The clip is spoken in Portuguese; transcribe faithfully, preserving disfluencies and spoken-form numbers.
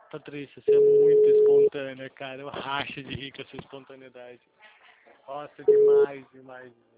Patrícia, você é muito espontânea, cara. Eu racho de rir com a sua espontaneidade. Nossa, demais, demais.